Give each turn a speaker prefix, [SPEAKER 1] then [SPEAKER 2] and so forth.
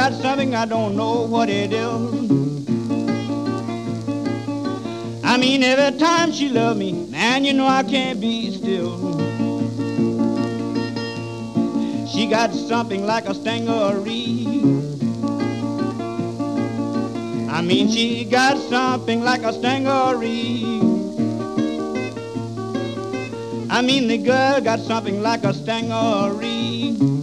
[SPEAKER 1] got something I don't know what it is. I mean, every time she loves me, man, you know I can't be still. She got something like a stingaree. I mean, she got something like a stingaree. I mean, the girl got something like a stingaree.